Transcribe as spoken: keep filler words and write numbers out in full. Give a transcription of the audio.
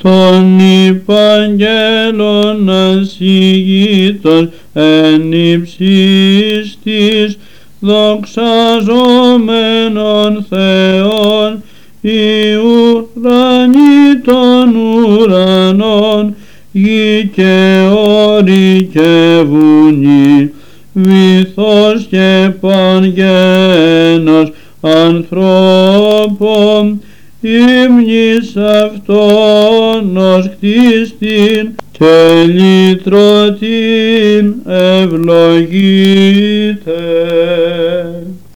των υπαγγέλων ασυγήτων εν ύψης της δοξαζόμενων Θεών, οι ουρανοί των ουρανών, γη και όρη και βουνή, βυθός και πανγένος ανθρώπων, ύμνης αυτόν ως κτίστην και λυτρωτήν ευλογείτε.